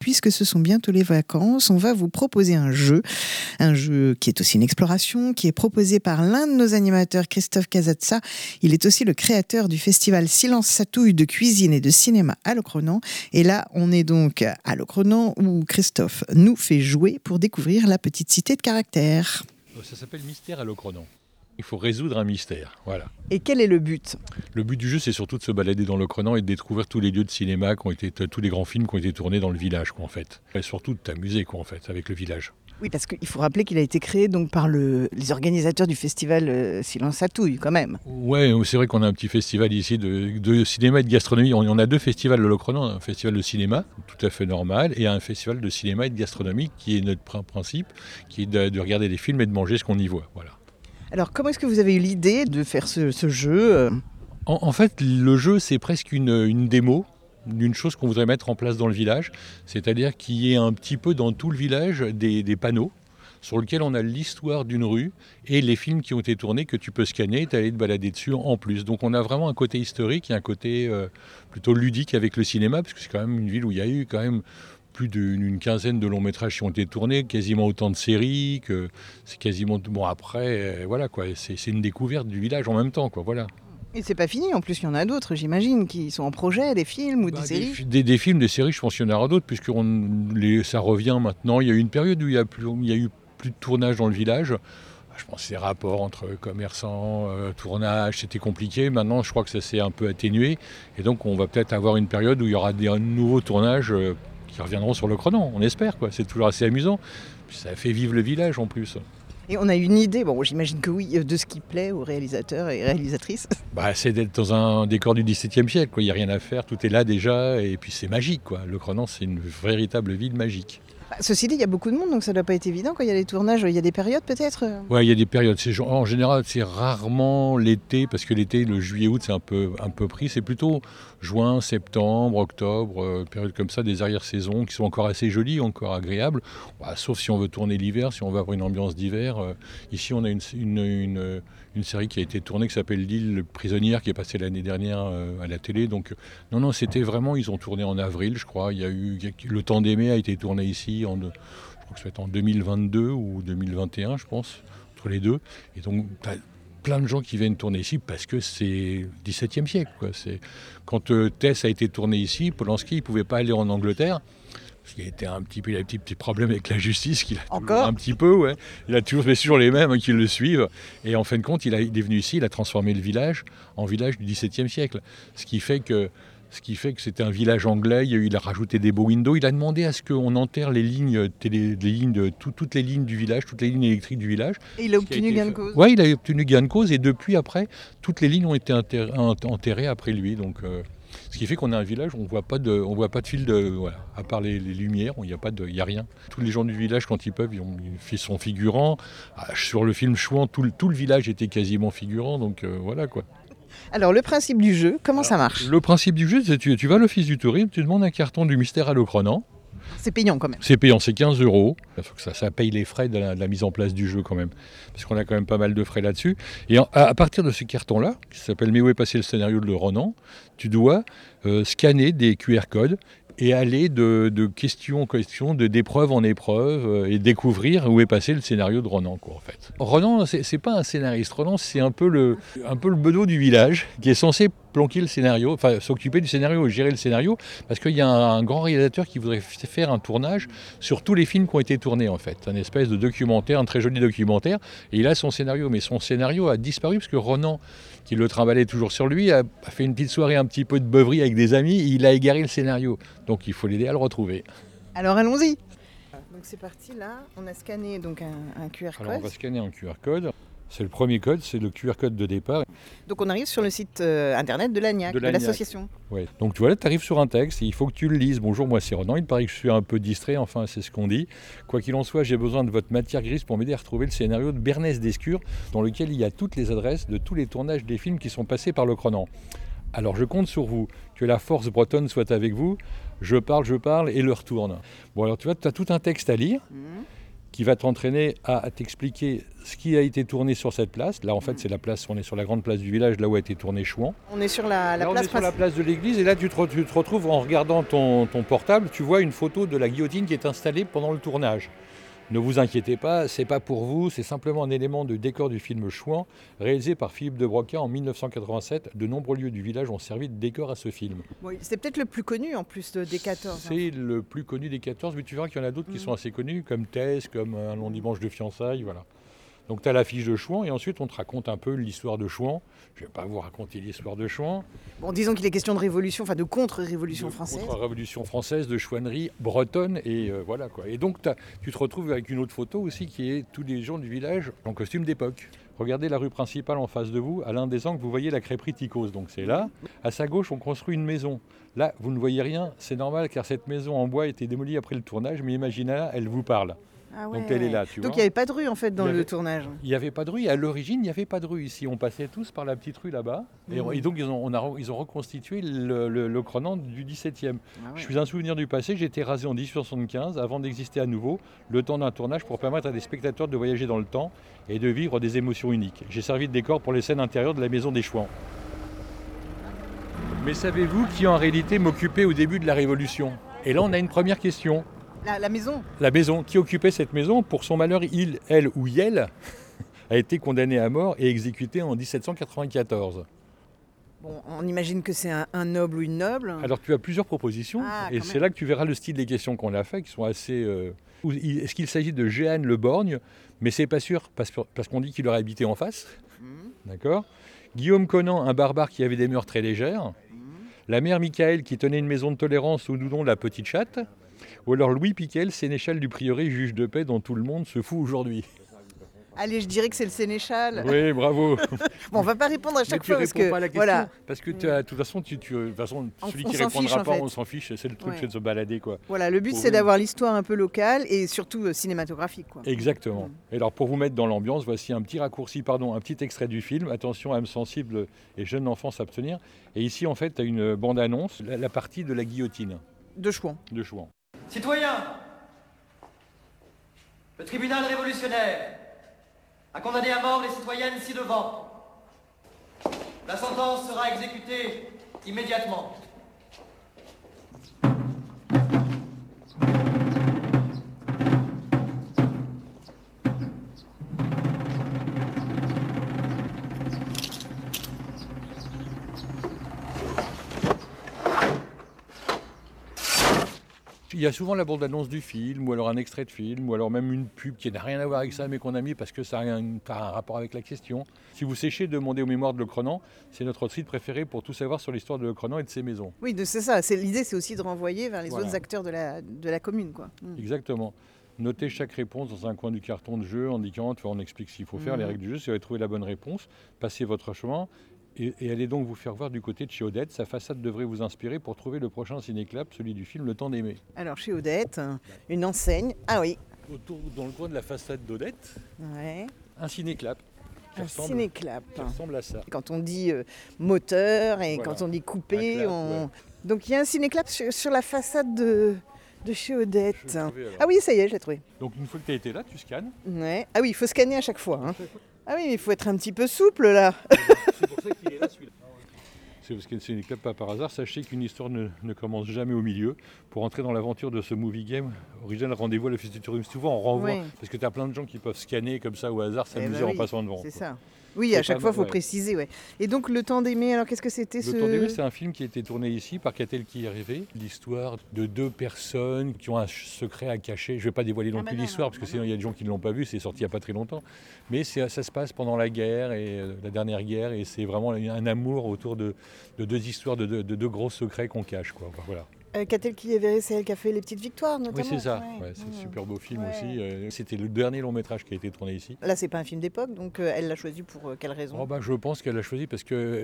Puisque ce sont bientôt les vacances, on va vous proposer un jeu qui est aussi une exploration, qui est proposé par l'un de nos animateurs, Christophe Casazza. Il est aussi le créateur du festival Silence Satouille de cuisine et de cinéma à Locronan. Et là, on est donc à Locronan où Christophe nous fait jouer pour découvrir la petite cité de Caractère. Ça s'appelle Mystère à Locronan. Il faut résoudre un mystère, voilà. Et quel est le but ? Le but du jeu, c'est surtout de se balader dans Locronan et de découvrir tous les lieux de cinéma, tous les grands films qui ont été tournés dans le village, quoi, en fait. Et surtout de t'amuser, quoi, en fait, avec le village. Oui, parce qu'il faut rappeler qu'il a été créé donc par les organisateurs du festival Silence Satouille, quand même. Ouais, c'est vrai qu'on a un petit festival ici de cinéma et de gastronomie. On a deux festivals de Locronan, un festival de cinéma, tout à fait normal, et un festival de cinéma et de gastronomie, qui est notre principe, qui est de regarder des films et de manger ce qu'on y voit, voilà. Alors, comment est-ce que vous avez eu l'idée de faire ce jeu ? En fait, le jeu, c'est presque une démo d'une chose qu'on voudrait mettre en place dans le village. C'est-à-dire qu'il y ait un petit peu dans tout le village des panneaux sur lesquels on a l'histoire d'une rue et les films qui ont été tournés que tu peux scanner et t'aller te balader dessus en plus. Donc on a vraiment un côté historique et un côté plutôt ludique avec le cinéma, parce que c'est quand même une ville où il y a eu quand même plus d'une quinzaine de longs métrages qui ont été tournés, quasiment autant de séries, que c'est quasiment... Bon après, voilà quoi, c'est une découverte du village en même temps, quoi, voilà. Et c'est pas fini, en plus il y en a d'autres, j'imagine, qui sont en projet, des films ou des séries. Des films, des séries, je pense qu'il y en aura d'autres, puisque ça revient maintenant. Il y a eu une période où il y a eu plus de tournage dans le village. Je pense que ces rapports entre commerçants, tournage, c'était compliqué. Maintenant, je crois que ça s'est un peu atténué. Et donc, on va peut-être avoir une période où il y aura des nouveaux tournages qui reviendront sur Locronan, on espère, quoi. C'est toujours assez amusant. Puis ça fait vivre le village en plus. Et on a une idée, bon j'imagine que oui, de ce qui plaît aux réalisateurs et réalisatrices. C'est d'être dans un décor du XVIIe siècle, quoi. Il n'y a rien à faire, tout est là déjà, et puis c'est magique, quoi. Locronan, c'est une véritable ville magique. Ceci dit, il y a beaucoup de monde, donc ça ne doit pas être évident quand il y a des tournages. Il y a des périodes peut-être ? Ouais, il y a des périodes. En général, c'est rarement l'été, parce que l'été, le juillet-août, c'est un peu pris. C'est plutôt juin, septembre, octobre, période comme ça, des arrière-saisons qui sont encore assez jolies, encore agréables. Sauf si on veut tourner l'hiver, si on veut avoir une ambiance d'hiver. Ici, on a une série qui a été tournée qui s'appelle L'île prisonnière, qui est passée l'année dernière à la télé. Donc, non, c'était vraiment, ils ont tourné en avril, je crois. Le temps d'aimer a été tourné ici, je crois que ça va être en 2022 ou 2021, je pense, entre les deux. Et donc, plein de gens qui viennent tourner ici parce que c'est 17e siècle, quoi. Quand Tess a été tourné ici, Polanski, il ne pouvait pas aller en Angleterre. Parce qu'il il a un petit problème avec la justice, Encore un petit peu, ouais. Il a toujours, mais c'est toujours les mêmes qui le suivent. Et en fin de compte, il est venu ici, il a transformé le village en village du XVIIe siècle. Ce qui fait que c'était un village anglais. Il a rajouté des beaux windows. Il a demandé à ce qu'on enterre les lignes, toutes les lignes du village, toutes les lignes électriques du village. Et il a obtenu gain de cause. Oui, il a obtenu gain de cause. Et depuis, après, toutes les lignes ont été enterrées après lui. Donc, ce qui fait qu'on a un village où on voit pas de fil voilà. À part les lumières, il n'y a rien. Tous les gens du village, quand ils peuvent, ils sont figurants. Sur le film Chouan, tout le village était quasiment figurant. Donc voilà, quoi. Alors, le principe du jeu, comment ça marche ? Le principe du jeu, c'est que tu vas à l'office du tourisme, tu demandes un carton du Mystère à Locronan. C'est payant quand même. C'est payant, c'est 15 €. Il faut que ça paye les frais de la mise en place du jeu quand même. Parce qu'on a quand même pas mal de frais là-dessus. Et à partir de ce carton-là, qui s'appelle « Mais où est passé le scénario de Ronan ?», tu dois scanner des QR codes et aller de question en question, d'épreuve en épreuve, et découvrir où est passé le scénario de Ronan, quoi, en fait. Ronan, c'est pas un scénariste. Ronan, c'est un peu le bedeau du village qui est censé planquer le scénario, enfin s'occuper du scénario et gérer le scénario, parce qu'il y a un grand réalisateur qui voudrait faire un tournage sur tous les films qui ont été tournés, en fait. Un espèce de documentaire, un très joli documentaire, et il a son scénario, mais son scénario a disparu parce que Ronan, qui le trimballait toujours sur lui, a fait une petite soirée, un petit peu de beuverie avec des amis, et il a égaré le scénario. Donc il faut l'aider à le retrouver. Alors allons-y. Donc c'est parti, là, on a scanné donc un QR code. Alors on va scanner un QR code. C'est le premier code, c'est le QR code de départ. Donc on arrive sur le site internet de l'ANIAC, de l'association. Ouais. Donc tu vois là, tu arrives sur un texte et il faut que tu le lises. Bonjour, moi c'est Ronan, il paraît que je suis un peu distrait, enfin c'est ce qu'on dit. Quoi qu'il en soit, j'ai besoin de votre matière grise pour m'aider à retrouver le scénario de Bernès Descures, dans lequel il y a toutes les adresses de tous les tournages des films qui sont passés par Locronan. Alors je compte sur vous, que la force bretonne soit avec vous. Je parle et le retourne. Bon alors tu vois, tu as tout un texte à lire. qui va t'entraîner à t'expliquer ce qui a été tourné sur cette place. Là, en fait, c'est la place, on est sur la grande place du village, là où a été tourné Chouan. On est sur la Là, on place est sur la place de l'église, et là, tu te retrouves en regardant ton portable, tu vois une photo de la guillotine qui est installée pendant le tournage. Ne vous inquiétez pas, c'est pas pour vous, c'est simplement un élément de décor du film Chouan, réalisé par Philippe de Broca en 1987. De nombreux lieux du village ont servi de décor à ce film. Bon, c'est peut-être le plus connu en plus des 14. C'est le plus connu des 14, mais tu verras qu'il y en a d'autres qui sont assez connus, comme Thèse, comme Un long dimanche de fiançailles, voilà. Donc tu as l'affiche de Chouan, et ensuite on te raconte un peu l'histoire de Chouan. Je ne vais pas vous raconter l'histoire de Chouan. Bon, disons qu'il est question de révolution, enfin de contre-révolution française. Contre-révolution française, de chouannerie bretonne, et voilà quoi. Et donc tu te retrouves avec une autre photo aussi qui est tous les gens du village en costume d'époque. Regardez la rue principale en face de vous, à l'un des angles, vous voyez la crêperie Ticos, donc c'est là. À sa gauche, on construit une maison. Là, vous ne voyez rien, c'est normal car cette maison en bois a été démolie après le tournage, mais imaginez-là, elle vous parle. Ah ouais. Donc elle est là, tu vois. Donc il n'y avait pas de rue en fait dans le tournage. Il n'y avait pas de rue, et à l'origine il n'y avait pas de rue ici, on passait tous par la petite rue là-bas, et donc ils ont reconstitué le Crenan du 17e. Ah ouais. Je suis un souvenir du passé, j'ai été rasé en 1875 avant d'exister à nouveau, le temps d'un tournage pour permettre à des spectateurs de voyager dans le temps et de vivre des émotions uniques. J'ai servi de décor pour les scènes intérieures de la maison des Chouans. Mais savez-vous qui en réalité m'occupait au début de la Révolution? Et là on a une première question. La maison. La maison. Qui occupait cette maison? Pour son malheur, il, elle ou Yel a été condamné à mort et exécuté en 1794. Bon, on imagine que c'est un noble ou une noble. Alors tu as plusieurs propositions, et c'est là que tu verras le style des questions qu'on a fait, qui sont assez... Est-ce qu'il s'agit de Jehanne le Borgne? Mais c'est pas sûr, parce qu'on dit qu'il aurait habité en face. D'accord. Guillaume Conan, un barbare qui avait des mœurs très légères. La mère Michael, qui tenait une maison de tolérance sous le nom de la Petite Chatte. Ou alors Louis Piquel, sénéchal du prieuré, juge de paix dont tout le monde se fout aujourd'hui. Allez, je dirais que c'est le sénéchal. Oui, bravo. Bon, on va pas répondre à chaque fois parce que pas à la question, voilà. Parce que de toute façon, celui qui répondra pas, on s'en fiche. C'est le truc, c'est de se balader, quoi. Voilà, le but c'est d'avoir l'histoire un peu locale et surtout cinématographique, quoi. Exactement. Et alors pour vous mettre dans l'ambiance, voici un petit raccourci, un petit extrait du film. Attention, âme sensible et jeune enfant s'abstenir. Et ici, en fait, tu as une bande-annonce, la partie de la guillotine. De Chouan. De Chouan. Citoyens, le tribunal révolutionnaire a condamné à mort les citoyennes ci-devant. La sentence sera exécutée immédiatement. Il y a souvent la bande-annonce du film, ou alors un extrait de film, ou alors même une pub qui n'a rien à voir avec ça, mais qu'on a mis parce que ça a un rapport avec la question. Si vous séchez, demandez aux mémoires de Le Crenan, c'est notre site préféré pour tout savoir sur l'histoire de Le Crenan et de ses maisons. Oui, c'est ça. L'idée, c'est aussi de renvoyer vers les autres acteurs de la commune, quoi. Exactement. Notez chaque réponse dans un coin du carton de jeu, indiquant, on explique ce qu'il faut faire, les règles du jeu. Si vous avez trouvé la bonne réponse, passez votre chemin. Et allez donc vous faire voir du côté de chez Odette. Sa façade devrait vous inspirer pour trouver le prochain cinéclap, celui du film Le Temps d'aimer. Alors chez Odette, une enseigne. Ah oui. Dans le coin de la façade d'Odette, un cinéclap. Cinéclap. Qui ressemble à ça. Quand on dit moteur et quand on dit coupé, donc il y a un cinéclap sur la façade de chez Odette. Ah oui, ça y est, je l'ai trouvé. Donc une fois que tu as été là, tu scannes. Ouais. Ah oui, il faut scanner à chaque fois. Hein. Ah oui, mais il faut être un petit peu souple là. C'est pour ça qu'il est là celui-là. C'est parce que c'est une éclate pas par hasard. Sachez qu'une histoire ne commence jamais au milieu. Pour entrer dans l'aventure de ce movie game, original rendez-vous à l'office du tourisme. Souvent on renvoie, parce que tu as plein de gens qui peuvent scanner comme ça au hasard, s'amuser en passant devant. C'est ça. Oui, à chaque fois, il faut préciser. Ouais. Et donc, Le Temps d'aimer, alors qu'est-ce que c'était Le Temps d'aimer, c'est un film qui a été tourné ici par Catel qui est rêvé. L'histoire de deux personnes qui ont un secret à cacher. Je ne vais pas dévoiler non plus l'histoire, parce que sinon il y a des gens qui ne l'ont pas vu, c'est sorti il n'y a pas très longtemps. Mais ça se passe pendant la guerre, et la dernière guerre, et c'est vraiment un amour autour de deux histoires, de deux gros secrets qu'on cache, quoi. Enfin, voilà. Catel qui est verré, c'est elle qui a fait Les Petites Victoires, notamment. Oui, c'est ça. C'est un super beau film aussi. C'était le dernier long métrage qui a été tourné ici. Là, c'est pas un film d'époque, donc elle l'a choisi pour quelle raison? Je pense qu'elle l'a choisi parce que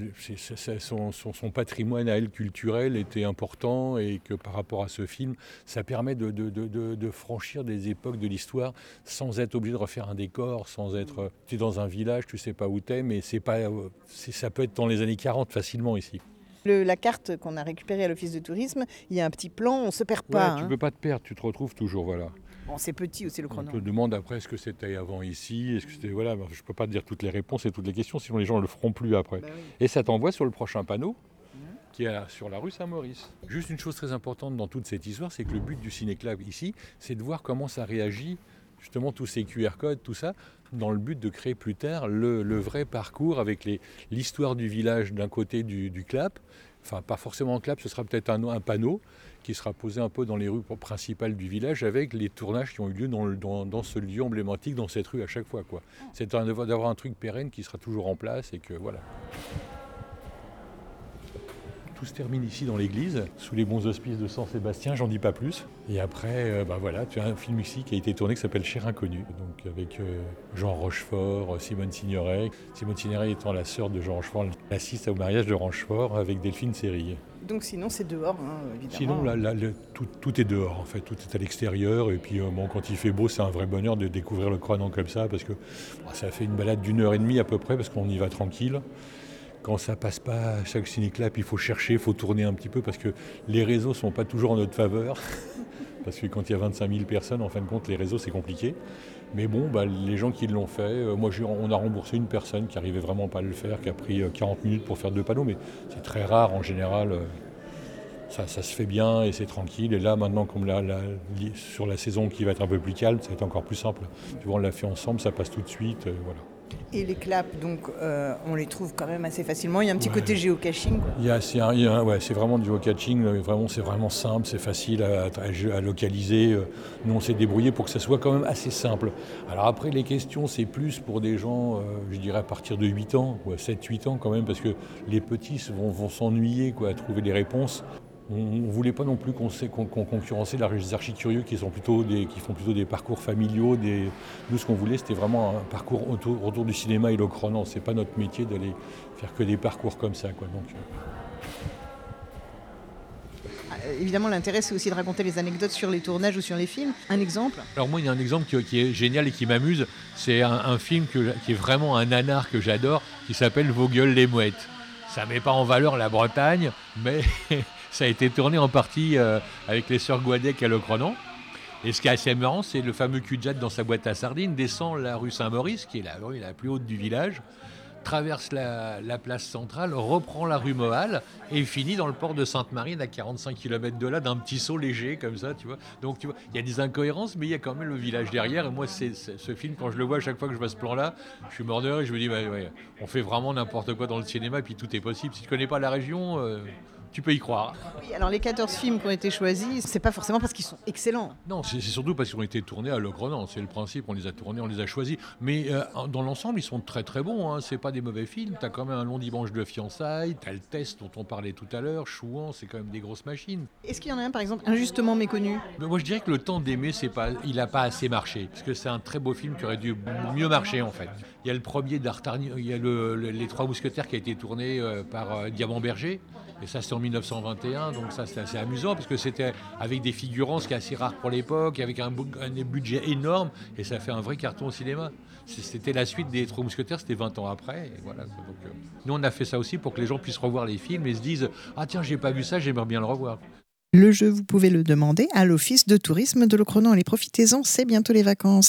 son patrimoine à elle culturel était important, et que par rapport à ce film, ça permet de franchir des époques de l'histoire sans être obligé de refaire un décor, sans être... Tu es dans un village, tu sais pas où t'es, mais ça peut être dans les années 40 facilement ici. La carte qu'on a récupérée à l'office de tourisme, il y a un petit plan, on ne se perd pas. Tu ne peux pas te perdre, tu te retrouves toujours, voilà. Bon, c'est petit aussi le On Cronan. te demande après ce que c'était avant ici, est-ce que c'était voilà, je peux pas te dire toutes les réponses et toutes les questions, sinon les gens ne le feront plus après. Bah oui. Et ça t'envoie sur le prochain panneau, qui est sur la rue Saint-Maurice. Juste une chose très importante dans toute cette histoire, c'est que le but du Ciné-Club ici, c'est de voir comment ça réagit, justement tous ces QR codes, tout ça, dans le but de créer plus tard le vrai parcours avec l'histoire du village d'un côté du Clap. Enfin, pas forcément un Clap, ce sera peut-être un panneau qui sera posé un peu dans les rues principales du village avec les tournages qui ont eu lieu dans ce lieu emblématique, dans cette rue à chaque fois, quoi. C'est d'avoir un truc pérenne qui sera toujours en place et que voilà. Tout se termine ici dans l'église, sous les bons auspices de Saint-Sébastien, j'en dis pas plus. Et après, voilà, tu as un film ici qui a été tourné qui s'appelle Cher Inconnu, donc avec Jean Rochefort, Simone Signoret. Simone Signoret étant la sœur de Jean Rochefort, elle assiste au mariage de Rochefort avec Delphine Seyrig. Donc sinon c'est dehors, évidemment. Sinon, là, tout est dehors, en fait, tout est à l'extérieur. Et puis, quand il fait beau, c'est un vrai bonheur de découvrir le Cronan comme ça, parce que ça fait une balade d'1h30 à peu près, parce qu'on y va tranquille. Quand ça passe pas à chaque ciné-clap, il faut chercher, il faut tourner un petit peu, parce que les réseaux ne sont pas toujours en notre faveur. Parce que quand il y a 25 000 personnes, en fin de compte, les réseaux, c'est compliqué. Mais bon, les gens qui l'ont fait, on a remboursé une personne qui n'arrivait vraiment pas à le faire, qui a pris 40 minutes pour faire 2 panneaux, mais c'est très rare en général. Ça se fait bien et c'est tranquille. Et là, maintenant, comme sur la saison qui va être un peu plus calme, ça va être encore plus simple. Tu vois, on l'a fait ensemble, ça passe tout de suite. Voilà. Et les claps, donc, on les trouve quand même assez facilement. Il y a un petit côté géocaching, quoi. C'est vraiment du geocaching. C'est vraiment simple, c'est facile à localiser. Nous, on s'est débrouillé pour que ça soit quand même assez simple. Alors après, les questions, c'est plus pour des gens, je dirais à partir de 8 ans, 7-8 ans quand même, parce que les petits vont s'ennuyer à trouver des réponses. On ne voulait pas non plus qu'on concurrençait les archi-curieux qui font plutôt des parcours familiaux. Nous, ce qu'on voulait, c'était vraiment un parcours autour du cinéma et le Cronan. Ce n'est pas notre métier d'aller faire que des parcours comme ça, quoi. Donc, Évidemment, l'intérêt, c'est aussi de raconter les anecdotes sur les tournages ou sur les films. Un exemple ? Alors moi, il y a un exemple qui est génial et qui m'amuse. C'est un film qui est vraiment un nanar que j'adore, qui s'appelle Vos gueules les mouettes. Ça ne met pas en valeur la Bretagne, mais ça a été tourné en partie avec les sœurs Guadec à Le Cronan. Et ce qui est assez marrant, c'est le fameux cul-de-jatte dans sa boîte à sardines, descend la rue Saint-Maurice, qui est la rue la plus haute du village, traverse la place centrale, reprend la rue Moal et finit dans le port de Sainte-Marine à 45 km de là, d'un petit saut léger comme ça, tu vois. Donc tu vois, il y a des incohérences, mais il y a quand même le village derrière. Et moi, ce film, quand je le vois, à chaque fois que je vois ce plan-là, je suis mort de rire et je me dis, on fait vraiment n'importe quoi dans le cinéma et puis tout est possible. Si tu connais pas la région, tu peux y croire. Oui, alors les 14 films qui ont été choisis, c'est pas forcément parce qu'ils sont excellents. Non, c'est surtout parce qu'ils ont été tournés à Le Cronan. C'est le principe, on les a tournés, on les a choisis. Mais dans l'ensemble, ils sont très très bons, hein. C'est pas des mauvais films. T'as quand même Un long dimanche de fiançailles, t'as Le Test dont on parlait tout à l'heure, Chouan, c'est quand même des grosses machines. Est-ce qu'il y en a un, par exemple, injustement méconnu ? Mais moi je dirais que Le Temps d'aimer, il n'a pas assez marché. Parce que c'est un très beau film qui aurait dû mieux marcher en fait. Il y a le premier d'Artagnan, il y a Les Trois Mousquetaires qui a été tourné par Diamant Berger. Et ça, c'était en 1921, donc ça, c'était assez amusant, parce que c'était avec des figurants, ce qui est assez rare pour l'époque, avec un budget énorme, et ça fait un vrai carton au cinéma. C'était la suite des Trois Mousquetaires, c'était 20 ans après. Et voilà. Donc, nous, on a fait ça aussi pour que les gens puissent revoir les films et se disent « Ah tiens, j'ai pas vu ça, j'aimerais bien le revoir ». Le jeu, vous pouvez le demander à l'Office de tourisme de Le Cronan. Allez, profitez-en, c'est bientôt les vacances.